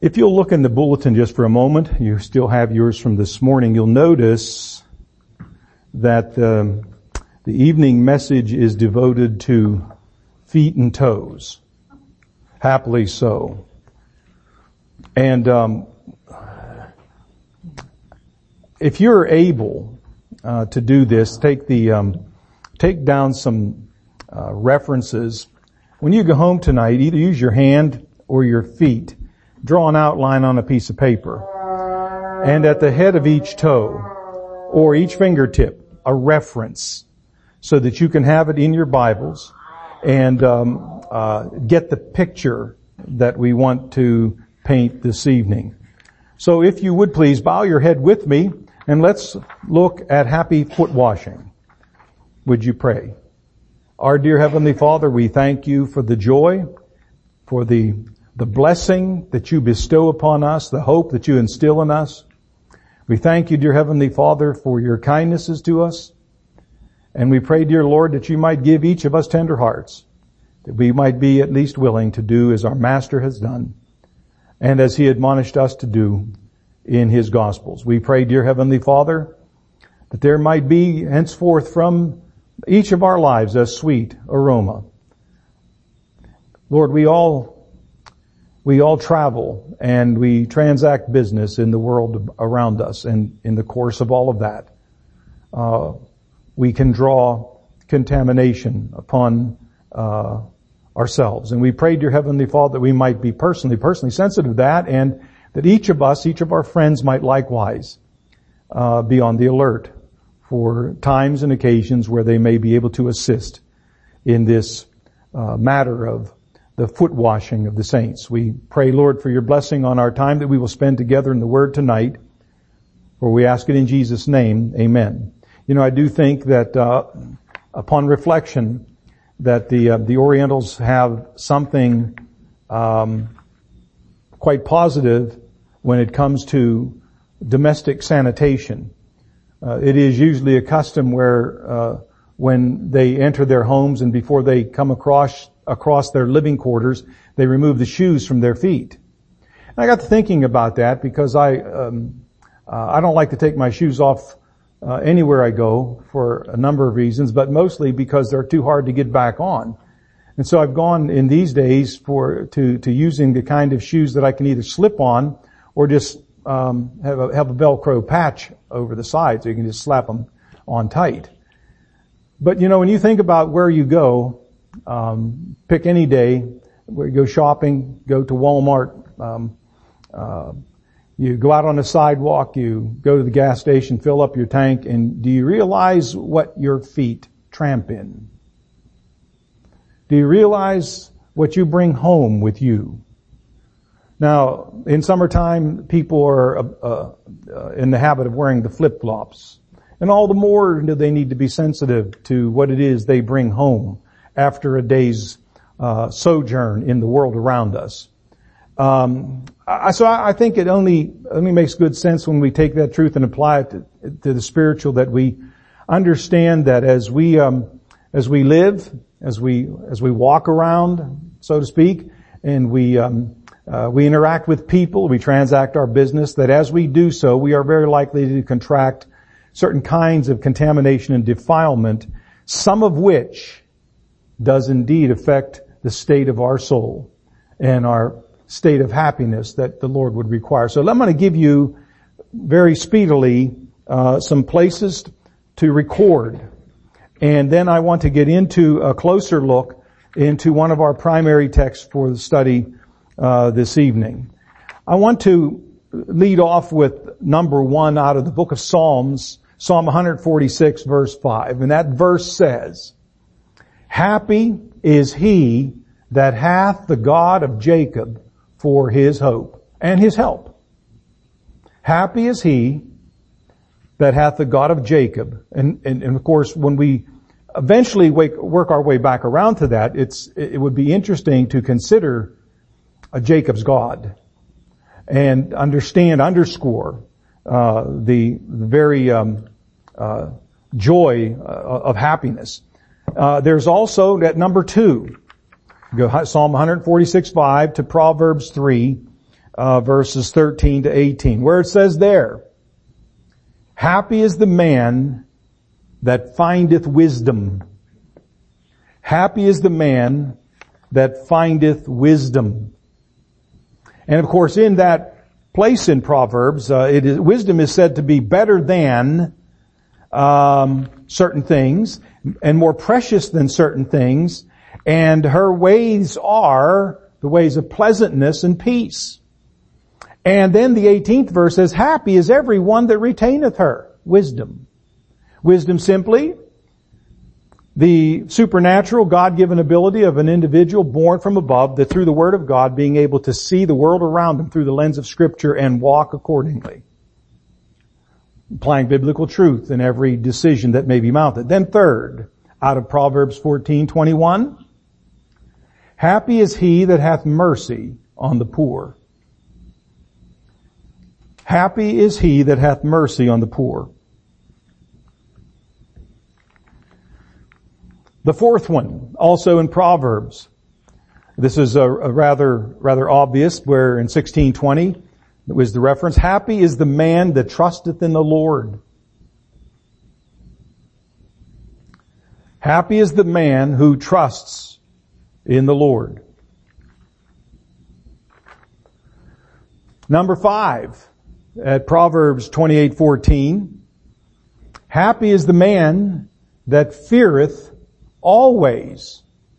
If you'll look in the bulletin just for a moment, you still have yours from this morning, you'll notice that the evening message is devoted to feet and toes. Happily so. And if you're able to do this, take down some references. When you go home tonight, either use your hand or your feet. Draw an outline on a piece of paper. And at the head of each toe or each fingertip, a reference so that you can have it in your Bibles and get the picture that we want to paint this evening. So if you would please bow your head with me and let's look at happy foot washing. Would you pray? Our dear Heavenly Father, we thank you for the joy, for the blessing that you bestow upon us, the hope that you instill in us. We thank you, dear Heavenly Father, for your kindnesses to us. And we pray, dear Lord, that you might give each of us tender hearts, that we might be at least willing to do as our Master has done and as he admonished us to do in his Gospels. We pray, dear Heavenly Father, that there might be henceforth from each of our lives a sweet aroma. Lord, we all travel and we transact business in the world around us, and in the course of all of that, we can draw contamination upon ourselves. And we pray, dear Heavenly Father, that we might be personally sensitive to that, and that each of our friends might likewise be on the alert for times and occasions where they may be able to assist in this matter of the foot washing of the saints. We pray, Lord, for your blessing on our time that we will spend together in the Word tonight, for we ask it in Jesus' name. Amen. You know, I do think that upon reflection that the Orientals have something quite positive when it comes to domestic sanitation. It is usually a custom where when they enter their homes and before they come across their living quarters, they remove the shoes from their feet. And I got to thinking about that because I don't like to take my shoes off anywhere I go for a number of reasons, but mostly because they're too hard to get back on. And so I've gone in these days to using the kind of shoes that I can either slip on or just have a Velcro patch over the side so you can just slap them on tight. But you know, when you think about where you go, pick any day, where you go shopping, go to Walmart, you go out on the sidewalk, you go to the gas station, fill up your tank, and do you realize what your feet tramp in? Do you realize what you bring home with you? Now, in summertime, people are in the habit of wearing the flip-flops. And all the more do they need to be sensitive to what it is they bring home after a day's sojourn in the world around us. So I think it only makes good sense when we take that truth and apply it to the spiritual, that we understand that as we live, as we walk around, so to speak, and we interact with people, we transact our business, that as we do so, we are very likely to contract certain kinds of contamination and defilement, some of which does indeed affect the state of our soul and our state of happiness that the Lord would require. So I'm going to give you very speedily some places to record. And then I want to get into a closer look into one of our primary texts for the study this evening. I want to lead off with number 1 out of the book of Psalms, Psalm 146 verse 5. And that verse says, "Happy is he that hath the God of Jacob for his hope and his help." Happy is he that hath the God of Jacob. And of course, when we eventually work our way back around to that, it would be interesting to consider Jacob's God and underscore the very joy of happiness. There's also at number 2, go Psalm 146:5 to Proverbs 3. verses 13 to 18, where it says there, happy is the man that findeth wisdom. Happy is the man that findeth wisdom. And of course, in that place in Proverbs, wisdom is said to be better than certain things and more precious than certain things. And her ways are the ways of pleasantness and peace. And then the 18th verse says, happy is every one that retaineth her. Wisdom. Wisdom simply, the supernatural God-given ability of an individual born from above that through the Word of God being able to see the world around him through the lens of Scripture and walk accordingly. Applying biblical truth in every decision that may be mounted. Then third, out of Proverbs 14:21, happy is he that hath mercy on the poor. Happy is he that hath mercy on the poor. The fourth one, also in Proverbs. This is a rather obvious, where in 16:20, it was the reference, happy is the man that trusteth in the Lord. Happy is the man who trusts in the Lord. Number 5, at Proverbs 28:14, happy is the man that feareth always.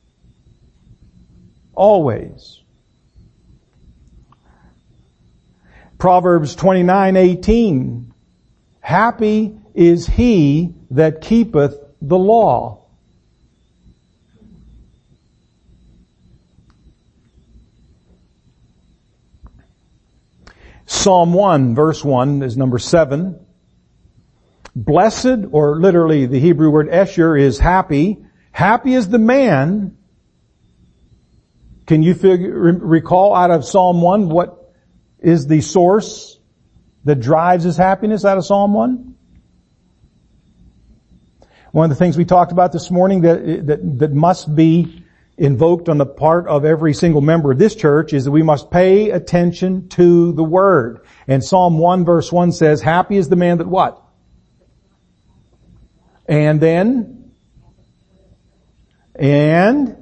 Always. Proverbs 29:18, happy is he that keepeth the law. Psalm 1 verse 1 is number 7. Blessed, or literally the Hebrew word esher is happy. Happy is the man. Can you recall out of Psalm 1 what is the source that drives his happiness out of Psalm 1? One of the things we talked about this morning that must be invoked on the part of every single member of this church is that we must pay attention to the Word. And Psalm 1 verse 1 says, happy is the man that what? And then? And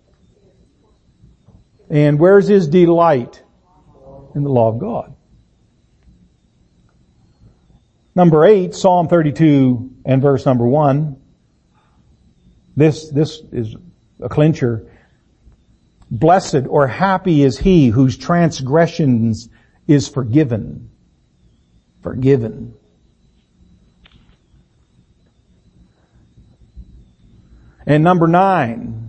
where's his delight? In the law of God. Number 8, Psalm 32 and verse number 1. This is a clincher. Blessed or happy is he whose transgressions is forgiven. Forgiven. And number 9,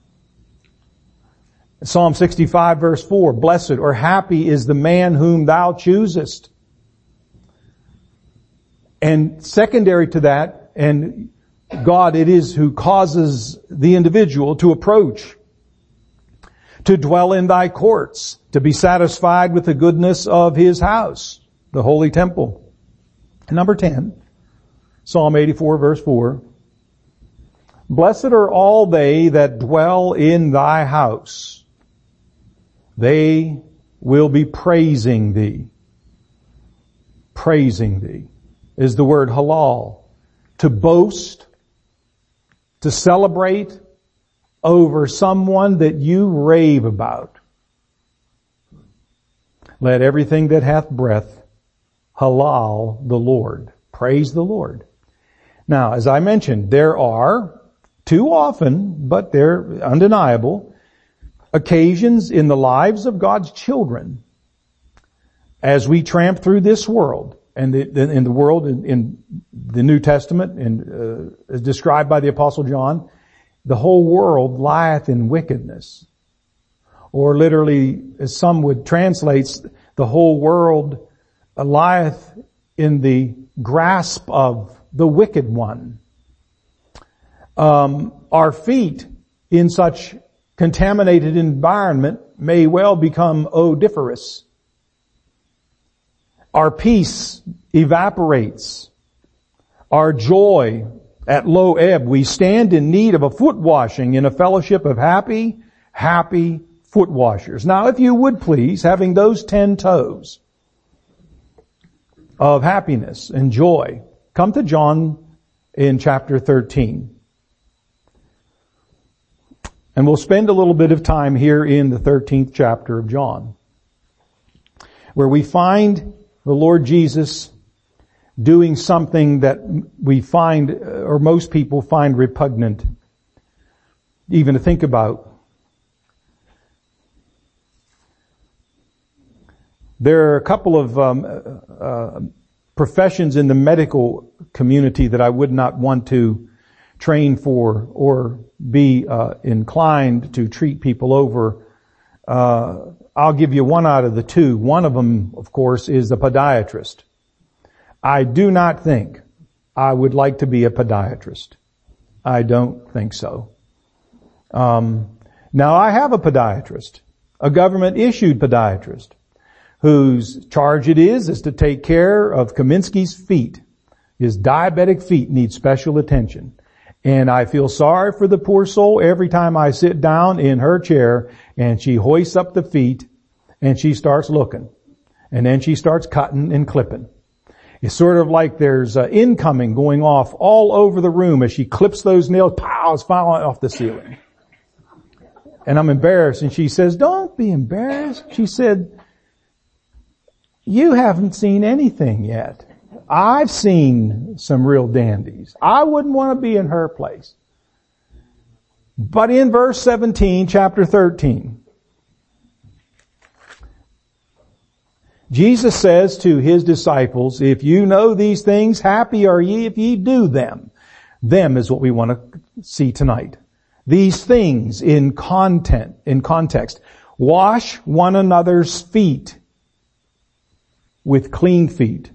Psalm 65 verse 4, blessed or happy is the man whom thou choosest. And secondary to that, and God it is who causes the individual to approach, to dwell in thy courts, to be satisfied with the goodness of his house, the holy temple. And number 10, Psalm 84 verse 4, blessed are all they that dwell in thy house. They will be praising thee. Praising thee is the word halal. To boast, to celebrate over someone that you rave about. Let everything that hath breath halal the Lord. Praise the Lord. Now, as I mentioned, there are too often, but they're undeniable, occasions in the lives of God's children as we tramp through this world, and in the world in the New Testament, and as described by the Apostle John, the whole world lieth in wickedness. Or literally, as some would translate, the whole world lieth in the grasp of the wicked one. Our feet in such contaminated environment may well become odoriferous. Our peace evaporates. Our joy at low ebb. We stand in need of a foot washing in a fellowship of happy, foot washers. Now, if you would please, having those 10 toes of happiness and joy, come to John in chapter 13. And we'll spend a little bit of time here in the 13th chapter of John, where we find the Lord Jesus doing something that we find, or most people find repugnant, even to think about. There are a couple of professions in the medical community that I would not want to train for or be inclined to treat people over. I'll give you one out of the two. One of them, of course, is a podiatrist. I do not think I would like to be a podiatrist. I don't think so. Now I have a podiatrist, a government-issued podiatrist, whose charge it is to take care of Kaminsky's feet. His diabetic feet need special attention. And I feel sorry for the poor soul every time I sit down in her chair and she hoists up the feet and she starts looking. And then she starts cutting and clipping. It's sort of like there's incoming going off all over the room as she clips those nails, pow, it's falling off the ceiling. And I'm embarrassed. And she says, don't be embarrassed. She said, you haven't seen anything yet. I've seen some real dandies. I wouldn't want to be in her place. But in verse 17, chapter 13, Jesus says to his disciples, if you know these things, happy are ye if ye do them. Them is what we want to see tonight. These things in context. Wash one another's feet with clean feet.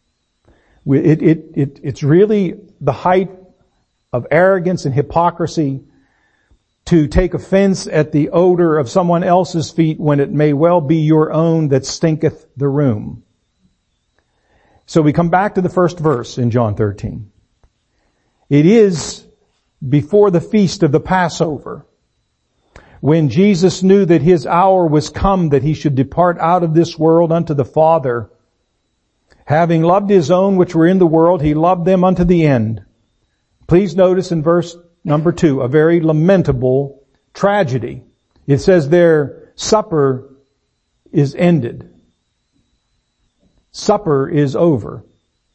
It's really the height of arrogance and hypocrisy to take offense at the odor of someone else's feet when it may well be your own that stinketh the room. So we come back to the first verse in John 13. It is before the feast of the Passover, when Jesus knew that his hour was come that he should depart out of this world unto the Father. Having loved his own which were in the world, he loved them unto the end. Please notice in verse number 2, a very lamentable tragedy. It says their supper is ended. Supper is over.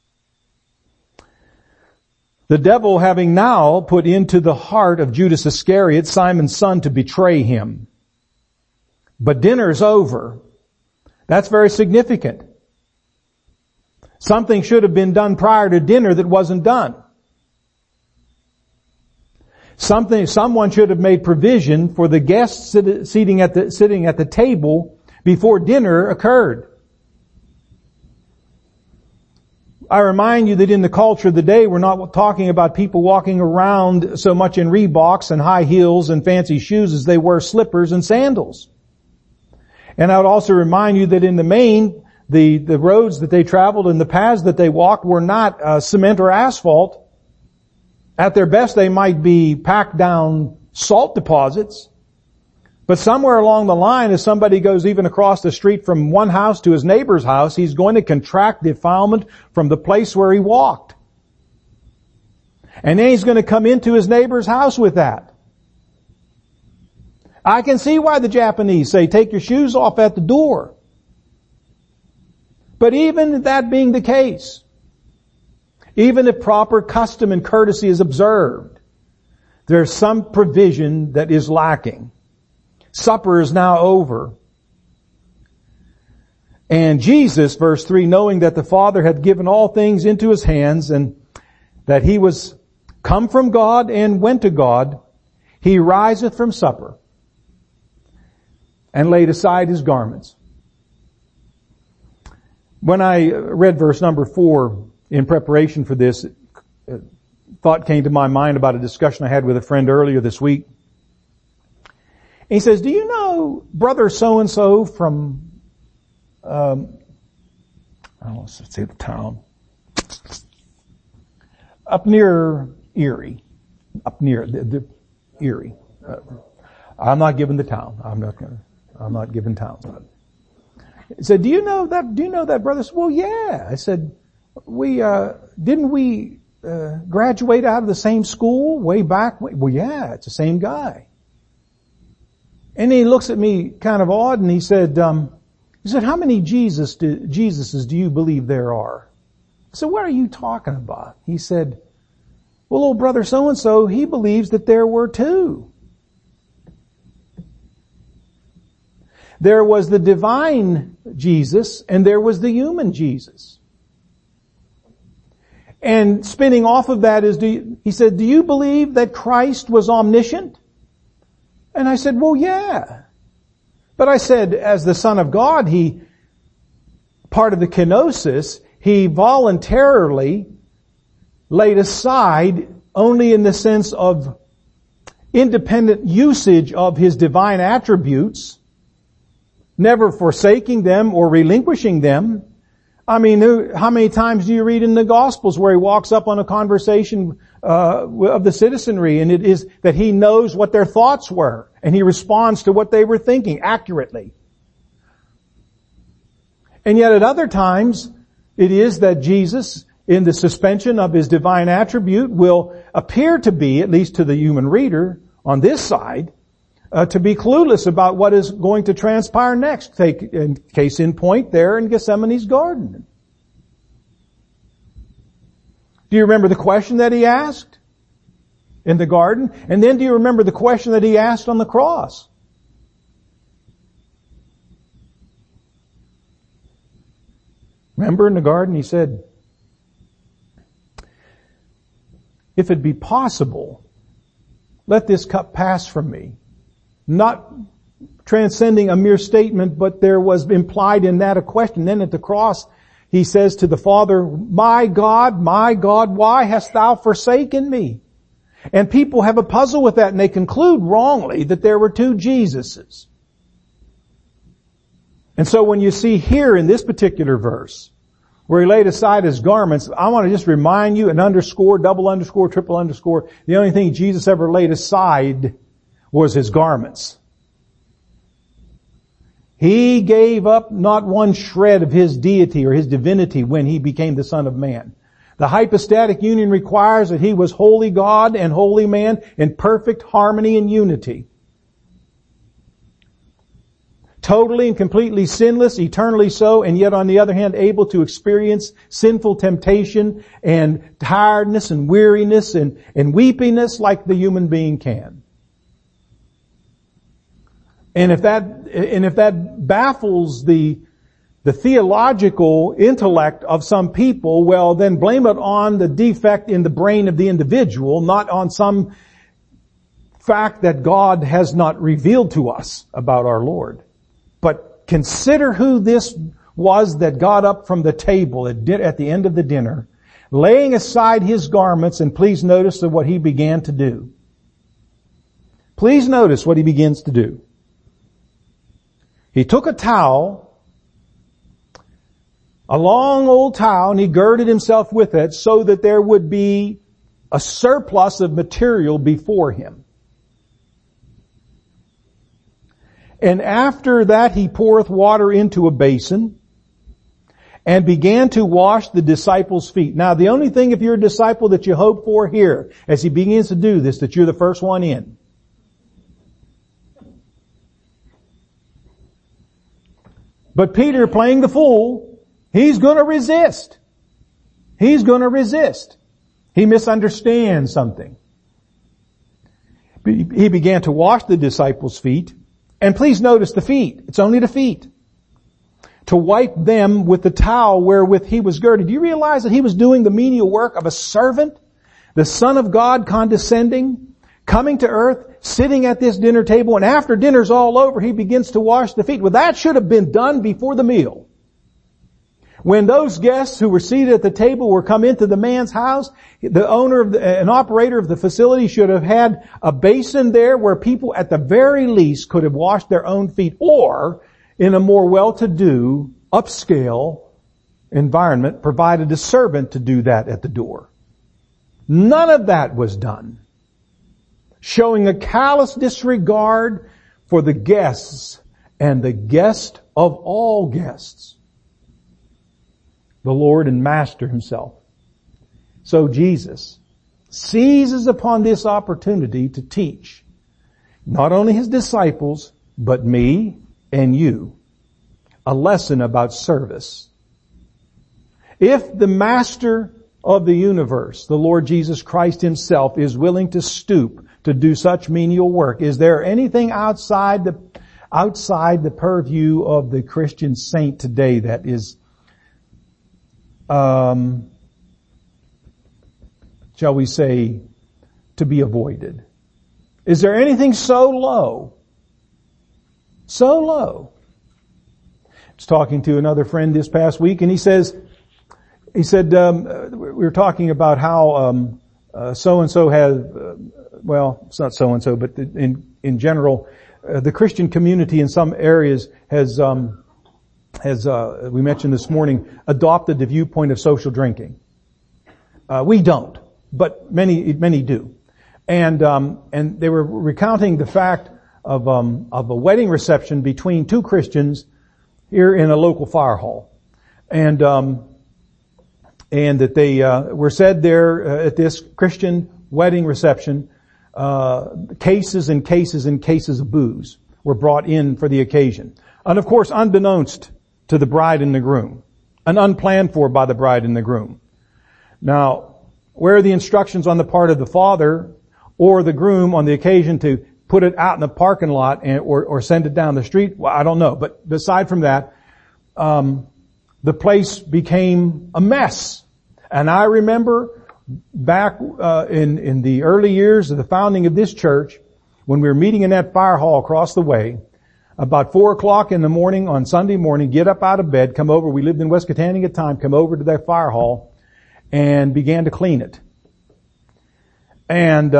The devil having now put into the heart of Judas Iscariot, Simon's son, to betray him. But dinner's over. That's very significant. Something should have been done prior to dinner that wasn't done. Someone should have made provision for the guests sitting at the table before dinner occurred. I remind you that in the culture of the day, we're not talking about people walking around so much in Reeboks and high heels and fancy shoes as they wear slippers and sandals. And I would also remind you that in the main, the roads that they traveled and the paths that they walked were not cement or asphalt. At their best, they might be packed down salt deposits. But somewhere along the line, as somebody goes even across the street from one house to his neighbor's house, he's going to contract defilement from the place where he walked. And then he's going to come into his neighbor's house with that. I can see why the Japanese say, take your shoes off at the door. But even that being the case, even if proper custom and courtesy is observed, there's some provision that is lacking. Supper is now over. And Jesus, verse 3, knowing that the Father had given all things into his hands and that he was come from God and went to God, he riseth from supper and laid aside his garments. When I read verse number 4 in preparation for this, thought came to my mind about a discussion I had with a friend earlier this week. And he says, do you know brother so-and-so from, let's say the town, up near Erie, up near the Erie. I'm not giving the town. I'm not going to. I'm not giving towns. He said, do you know that brother? I said, well, yeah. I said, didn't we graduate out of the same school way back? Well, yeah, it's the same guy. And he looks at me kind of odd and he said, how many Jesuses do you believe there are? I said, what are you talking about? He said, well, old brother so-and-so, he believes that there were two. There was the divine Jesus and there was the human Jesus. And spinning off of that he said, do you believe that Christ was omniscient? And I said, well, yeah. But I said, as the Son of God, part of the kenosis, he voluntarily laid aside only in the sense of independent usage of his divine attributes, never forsaking them or relinquishing them. I mean, how many times do you read in the Gospels where he walks up on a conversation of the citizenry, and it is that he knows what their thoughts were, and he responds to what they were thinking accurately. And yet at other times, it is that Jesus, in the suspension of his divine attribute, will appear to be, at least to the human reader on this side, to be clueless about what is going to transpire next. Case in point there in Gethsemane's garden. Do you remember the question that he asked in the garden? And then do you remember the question that he asked on the cross? Remember in the garden he said, if it be possible, let this cup pass from me. Not transcending a mere statement, but there was implied in that a question. Then at the cross, he says to the Father, my God, why hast thou forsaken me? And people have a puzzle with that, and they conclude wrongly that there were two Jesuses. And so when you see here in this particular verse, where he laid aside his garments, I want to just remind you, an underscore, double underscore, triple underscore, the only thing Jesus ever laid aside was his garments. He gave up not one shred of his deity or his divinity when he became the Son of Man. The hypostatic union requires that he was holy God and holy man in perfect harmony and unity. Totally and completely sinless, eternally so, and yet on the other hand able to experience sinful temptation and tiredness and weariness and weepiness like the human being can. And if that baffles the theological intellect of some people, well, then blame it on the defect in the brain of the individual, not on some fact that God has not revealed to us about our Lord. But consider who this was that got up from the table at the end of the dinner, laying aside his garments, and please notice what he began to do. Please notice what he begins to do. He took a towel, a long old towel, and he girded himself with it so that there would be a surplus of material before him. And after that he poureth water into a basin and began to wash the disciples' feet. Now the only thing, if you're a disciple, that you hope for here, as he begins to do this, that you're the first one in. But Peter, playing the fool, he's going to resist. He's going to resist. He misunderstands something. He began to wash the disciples' feet. And please notice the feet. It's only the feet. To wipe them with the towel wherewith he was girded. Do you realize that he was doing the menial work of a servant? The Son of God condescending, coming to earth, sitting at this dinner table, and after dinner's all over, he begins to wash the feet. Well, that should have been done before the meal. When those guests who were seated at the table were come into the man's house, the owner of an operator of the facility should have had a basin there where people at the very least could have washed their own feet, or in a more well-to-do, upscale environment, provided a servant to do that at the door. None of that was done, showing a callous disregard for the guests and the guest of all guests, the Lord and Master Himself. So Jesus seizes upon this opportunity to teach not only His disciples, but me and you a lesson about service. If the Master of the universe, the Lord Jesus Christ Himself, is willing to stoop to do such menial work, is there anything outside the purview of the Christian saint today that is, shall we say, to be avoided? Is there anything so low? So low. I was talking to another friend this past week, and he said, we were talking about how so-and-so has, well, it's not so-and-so, but in general, the Christian community in some areas has we mentioned this morning, adopted the viewpoint of social drinking. We don't, but many do. And they were recounting the fact of a wedding reception between two Christians here in a local fire hall. And that they were said there at this Christian wedding reception, cases and cases and cases of booze were brought in for the occasion. And of course, unbeknownst to the bride and the groom, and unplanned for by the bride and the groom. Now, where are the instructions on the part of the father or the groom on the occasion to put it out in the parking lot or send it down the street? Well, I don't know. But aside from that, the place became a mess. And I remember back in the early years of the founding of this church, when we were meeting in that fire hall across the way, about 4 o'clock in the morning on Sunday morning, get up out of bed, come over, we lived in West Katanning at the time, come over to that fire hall and began to clean it. And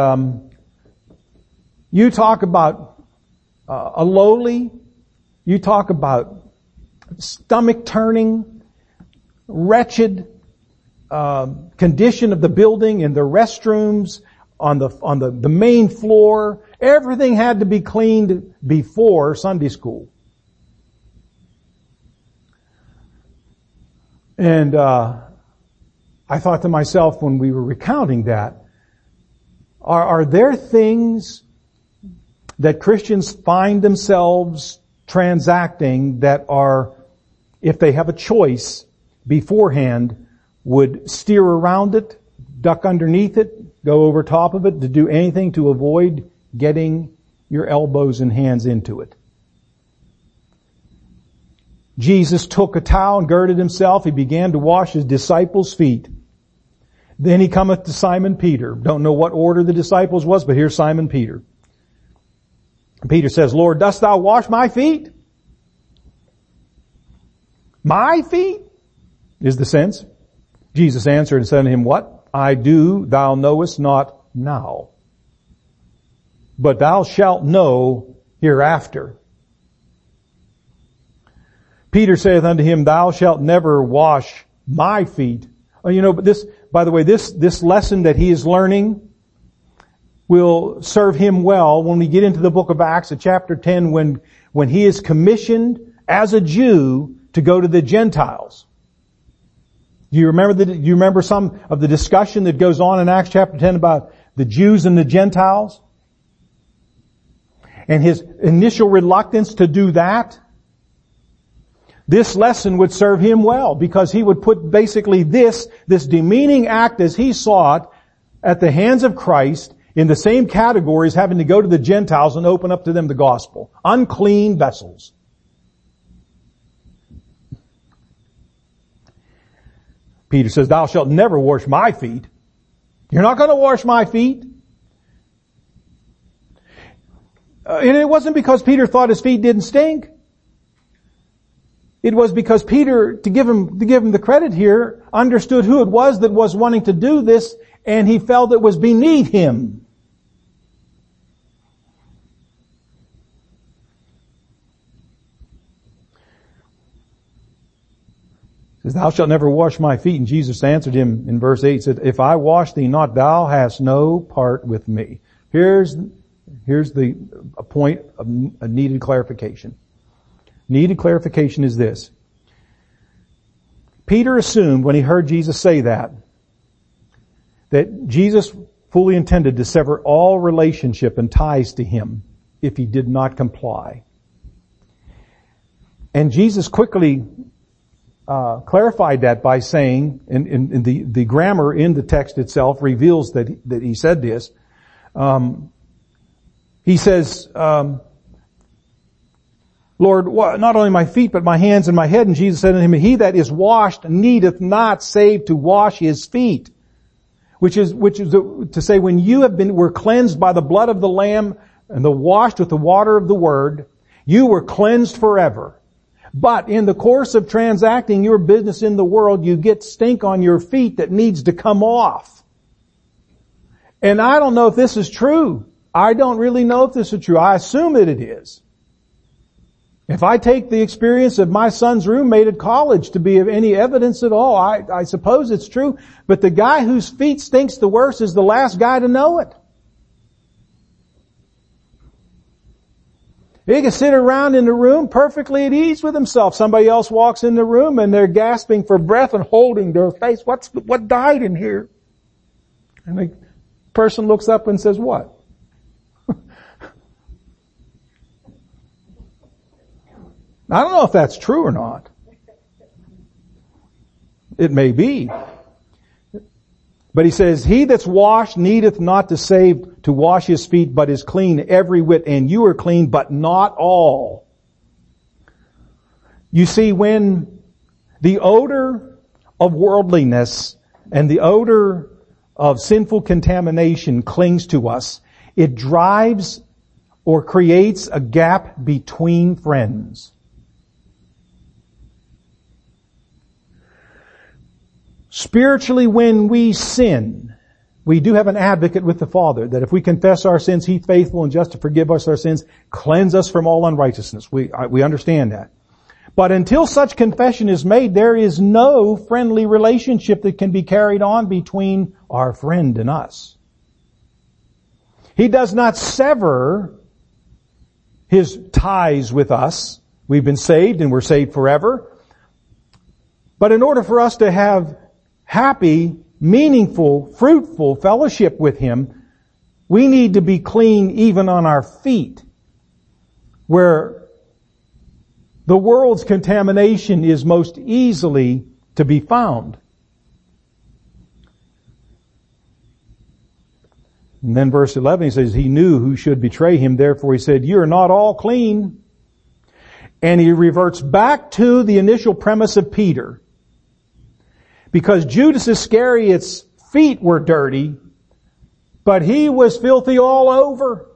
you talk about a lowly, you talk about stomach-turning, wretched condition of the building and the restrooms on the main floor. Everything had to be cleaned before Sunday school. And I thought to myself when we were recounting that, are there things that Christians find themselves transacting that are, if they have a choice beforehand, would steer around it, duck underneath it, go over top of it, to do anything to avoid getting your elbows and hands into it? Jesus took a towel and girded himself. He began to wash his disciples' feet. Then he cometh to Simon Peter. Don't know what order the disciples was, but here's Simon Peter. And Peter says, Lord, dost thou wash my feet? My feet? Is the sense. Jesus answered and said to him, what I do thou knowest not now, but thou shalt know hereafter. Peter saith unto him, thou shalt never wash my feet. But this, by the way, this lesson that he is learning will serve him well when we get into the book of Acts at chapter 10 when he is commissioned as a Jew to go to the Gentiles. Do you remember some of the discussion that goes on in Acts chapter 10 about the Jews and the Gentiles? And his initial reluctance to do that? This lesson would serve him well because he would put basically this demeaning act as he saw it at the hands of Christ in the same category as having to go to the Gentiles and open up to them the gospel. Unclean vessels. Peter says, thou shalt never wash my feet. You're not going to wash my feet. And it wasn't because Peter thought his feet didn't stink. It was because Peter, to give him the credit here, understood who it was that was wanting to do this, and he felt it was beneath him. He says, thou shalt never wash my feet. And Jesus answered him in verse 8, said, if I wash thee not, thou hast no part with me. Here's a point of a needed clarification. needed clarification is this. Peter assumed when he heard Jesus say that Jesus fully intended to sever all relationship and ties to him if he did not comply. And Jesus quickly clarified that by saying, in the grammar in the text itself reveals that he said this. He says, Lord, not only my feet, but my hands and my head. And Jesus said to him, he that is washed needeth not save to wash his feet. Which is to say, when you were cleansed by the blood of the Lamb and washed with the water of the Word, you were cleansed forever. But in the course of transacting your business in the world, you get stink on your feet that needs to come off. And I don't know if this is true. I don't really know if this is true. I assume that it is. If I take the experience of my son's roommate at college to be of any evidence at all, I suppose it's true. But the guy whose feet stinks the worst is the last guy to know it. He can sit around in the room perfectly at ease with himself. Somebody else walks in the room and they're gasping for breath and holding their face. What died in here? And the person looks up and says, what? I don't know if that's true or not. It may be. But he says, he that's washed needeth not to save to wash his feet, but is clean every whit, and you are clean, but not all. You see, when the odor of worldliness and the odor of sinful contamination clings to us, it drives or creates a gap between friends. Spiritually, when we sin, we do have an advocate with the Father, that if we confess our sins, He's faithful and just to forgive us our sins, cleanse us from all unrighteousness. We understand that. But until such confession is made, there is no friendly relationship that can be carried on between our friend and us. He does not sever His ties with us. We've been saved and we're saved forever. But in order for us to have happy, meaningful, fruitful fellowship with Him, we need to be clean even on our feet, where the world's contamination is most easily to be found. And then verse 11, he says, he knew who should betray him, therefore he said, you are not all clean. And he reverts back to the initial premise of Peter. Because Judas Iscariot's feet were dirty, but he was filthy all over.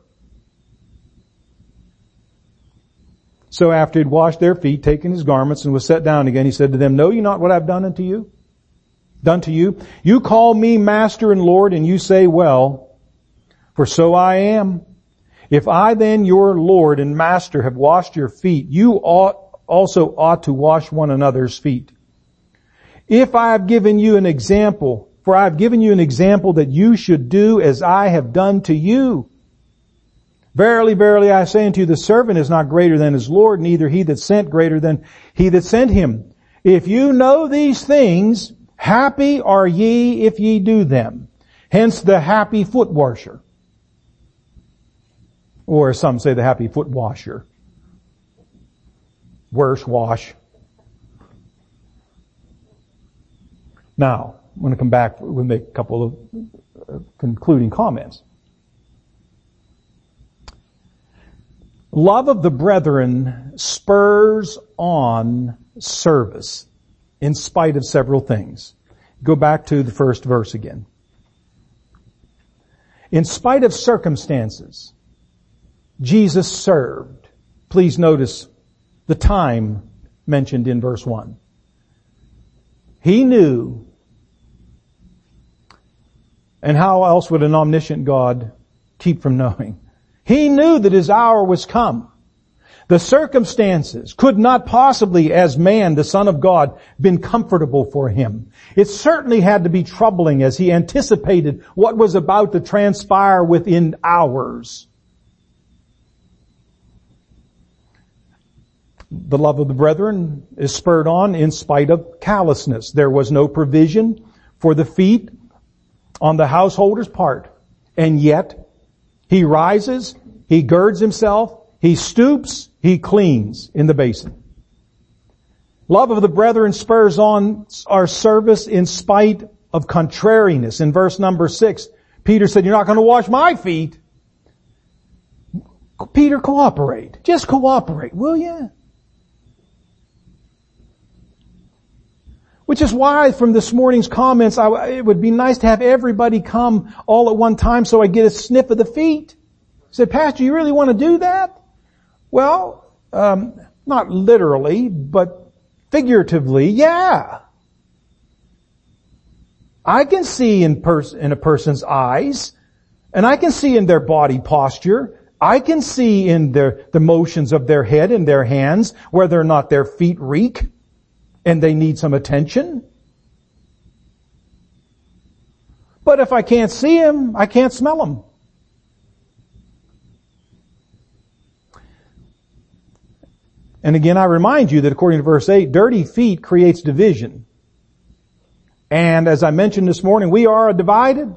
So after he'd washed their feet, taken his garments, and was set down again, he said to them, know ye not what I've done unto you? Done to you? You call me Master and Lord, and you say, well, for so I am. If I then, your Lord and Master, have washed your feet, you also ought to wash one another's feet. If I have given you an example, for I have given you an example that you should do as I have done to you. Verily, verily, I say unto you, the servant is not greater than his Lord, neither he that sent greater than he that sent him. If you know these things, happy are ye if ye do them. Hence the happy foot washer. Or some say the happy foot washer. Worse, wash. Now, I'm going to come back. We'll make a couple of concluding comments. Love of the brethren spurs on service in spite of several things. Go back to the first verse again. In spite of circumstances, Jesus served. Please notice the time mentioned in verse 1. He knew, and how else would an omniscient God keep from knowing? He knew that His hour was come. The circumstances could not possibly, as man, the Son of God, been comfortable for Him. It certainly had to be troubling as He anticipated what was about to transpire within hours. The love of the brethren is spurred on in spite of callousness. There was no provision for the feet on the householder's part. And yet, he rises, he girds himself, he stoops, he cleans in the basin. Love of the brethren spurs on our service in spite of contrariness. In verse number 6, Peter said, "You're not going to wash my feet." Peter, cooperate. Just cooperate, will you? Which is why from this morning's comments, it would be nice to have everybody come all at one time so I get a sniff of the feet. I said, "Pastor, you really want to do that?" Well, not literally, but figuratively, yeah. I can see in a person's eyes, and I can see in their body posture, I can see in the motions of their head and their hands whether or not their feet reek and they need some attention. But if I can't see them, I can't smell them. And again, I remind you that according to verse 8, dirty feet creates division. And as I mentioned this morning, we are divided.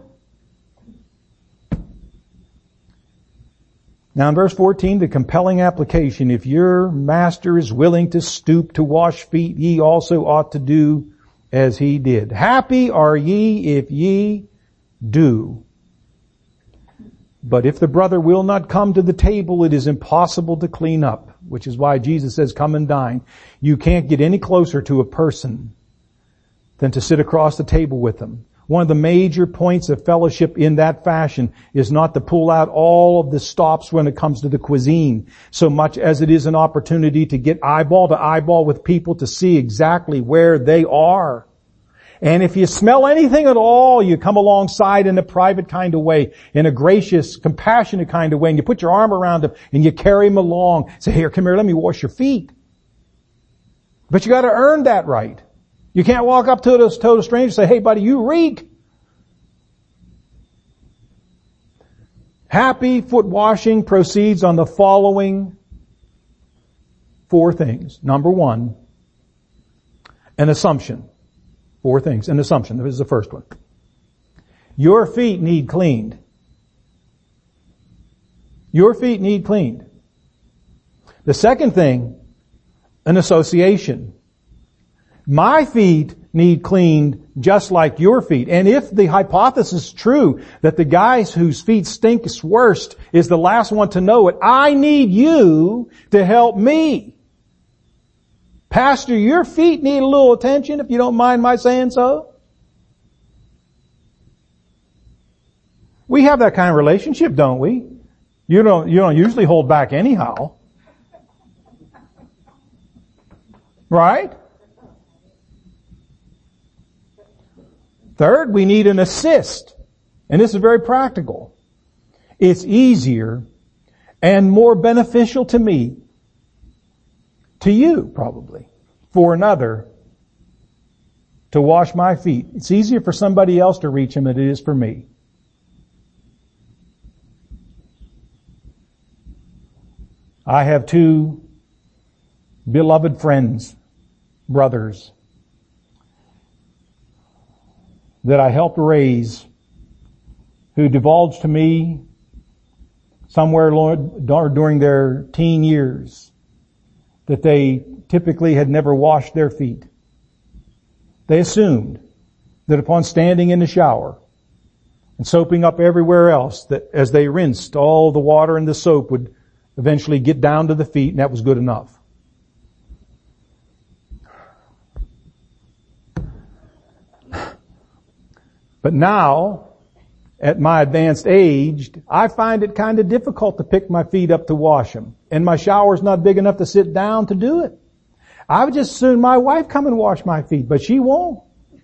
Now in verse 14, the compelling application, if your master is willing to stoop to wash feet, ye also ought to do as he did. Happy are ye if ye do. But if the brother will not come to the table, it is impossible to clean up, which is why Jesus says, "Come and dine." You can't get any closer to a person than to sit across the table with them. One of the major points of fellowship in that fashion is not to pull out all of the stops when it comes to the cuisine, so much as it is an opportunity to get eyeball to eyeball with people to see exactly where they are. And if you smell anything at all, you come alongside in a private kind of way, in a gracious, compassionate kind of way, and you put your arm around them and you carry them along. Say, "Here, come here, let me wash your feet." But you got to earn that right. You can't walk up to a total stranger and say, "Hey buddy, you reek." Happy foot washing proceeds on the following 4 things. Number 1, an assumption. 4 things. An assumption. This is the first one. Your feet need cleaned. Your feet need cleaned. The second thing, an association. My feet need cleaned just like your feet. And if the hypothesis is true that the guy whose feet stink worst is the last one to know it, I need you to help me. Pastor, your feet need a little attention, if you don't mind my saying so. We have that kind of relationship, don't we? You don't usually hold back anyhow. Right? Third, we need an assist. And this is very practical. It's easier and more beneficial to me, to you probably, for another to wash my feet. It's easier for somebody else to reach him than it is for me. I have 2 beloved friends, brothers, that I helped raise, who divulged to me somewhere during their teen years that they typically had never washed their feet. They assumed that upon standing in the shower and soaping up everywhere else, that as they rinsed, all the water and the soap would eventually get down to the feet, and that was good enough. But now, at my advanced age, I find it kind of difficult to pick my feet up to wash them. And my shower's not big enough to sit down to do it. I would just assume my wife come and wash my feet, but she won't.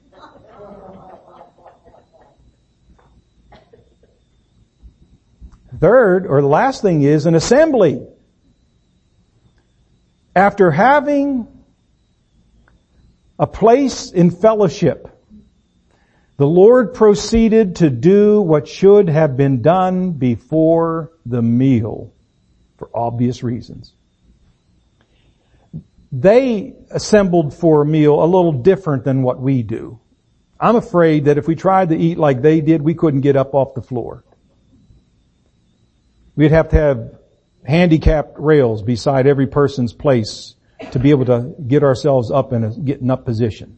Third, or the last thing, is an assembly. After having a place in fellowship, the Lord proceeded to do what should have been done before the meal, for obvious reasons. they assembled for a meal a little different than what we do. I'm afraid that if we tried to eat like they did, we couldn't get up off the floor. We'd have to have handicapped rails beside every person's place to be able to get ourselves up in a getting up position.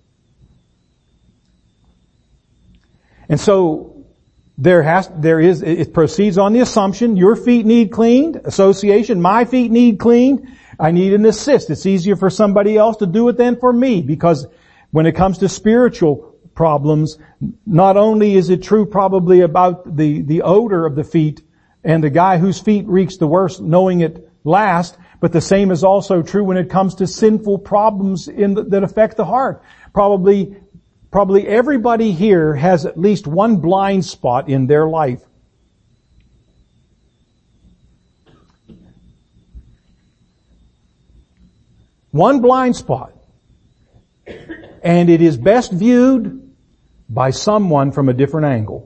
And so it proceeds on the assumption your feet need cleaned, association, my feet need cleaned, I need an assist. It's easier for somebody else to do it than for me, because when it comes to spiritual problems, not only is it true probably about the odor of the feet and the guy whose feet reeks the worst knowing it last, but the same is also true when it comes to sinful problems that affect the heart. Probably everybody here has at least one blind spot in their life. One blind spot. And it is best viewed by someone from a different angle.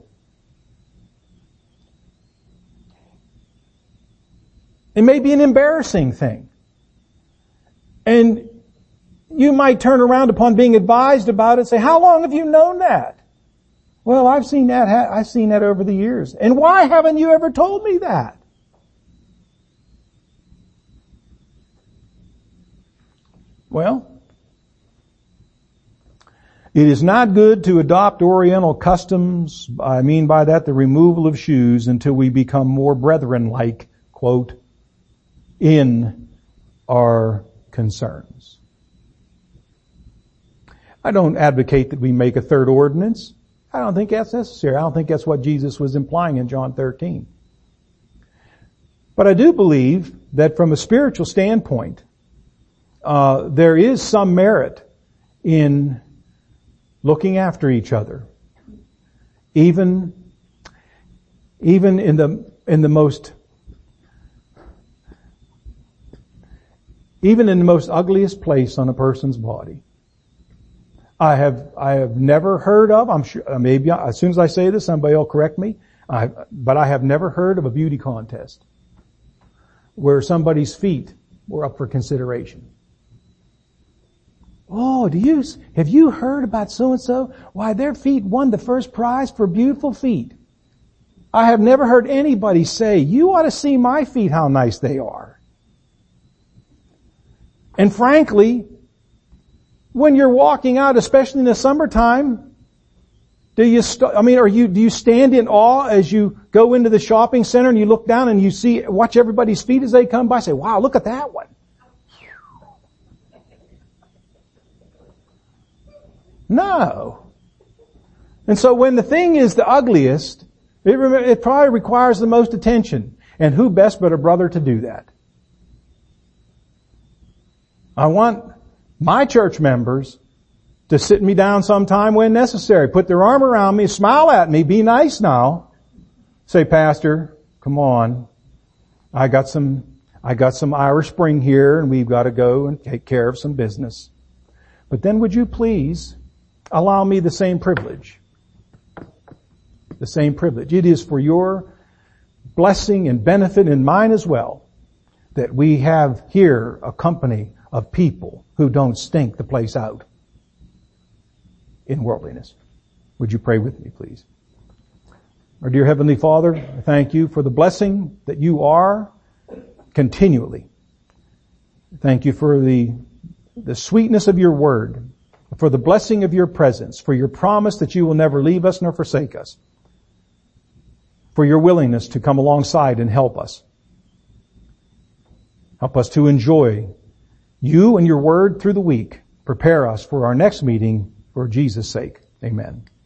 It may be an embarrassing thing. And you might turn around upon being advised about it and say, how long have you known that? Well, I've seen that over the years. And why haven't you ever told me that? Well, it is not good to adopt Oriental customs. I mean by that the removal of shoes until we become more brethren-like, quote, in our concerns. I don't advocate that we make a third ordinance. I don't think that's necessary. I don't think that's what Jesus was implying in John 13. But I do believe that from a spiritual standpoint, there is some merit in looking after each other, even in the most ugliest place on a person's body. I have never heard of, I'm sure, maybe as soon as I say this, somebody will correct me, but I have never heard of a beauty contest where somebody's feet were up for consideration. Oh, have you heard about so-and-so? Why, their feet won the first prize for beautiful feet. I have never heard anybody say, you ought to see my feet, how nice they are. And frankly, when you're walking out, especially in the summertime, do you stand in awe as you go into the shopping center and you look down and watch everybody's feet as they come by? Say, wow, look at that one. No. And so when the thing is the ugliest, it probably requires the most attention. And who best but a brother to do that? I want my church members to sit me down sometime when necessary, put their arm around me, smile at me, be nice now. Say, Pastor, come on. I got some Irish Spring here and we've got to go and take care of some business. But then would you please allow me the same privilege? The same privilege. It is for your blessing and benefit and mine as well that we have here a company of people who don't stink the place out in worldliness. Would you pray with me, please? Our dear Heavenly Father, I thank you for the blessing that you are continually. Thank you for the sweetness of your word, for the blessing of your presence, for your promise that you will never leave us nor forsake us, for your willingness to come alongside and help us. Help us to enjoy you and your word through the week. Prepare us for our next meeting for Jesus' sake. Amen.